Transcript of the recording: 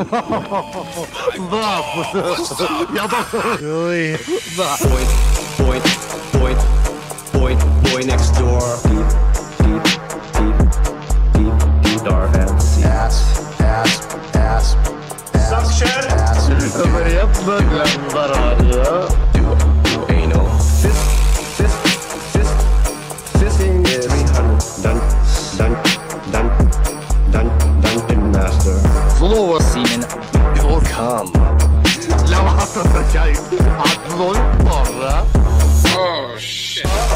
ضعف. يا ضعف. ضعف. Boy next door. Deep dark fantasy. Ass. Suction. يطلق للضرر. Do anal. Fisting is 300. Dungeon master. ظلوة Semen. You'll come. لو حطيت شيء عضل مرة. Oh shit.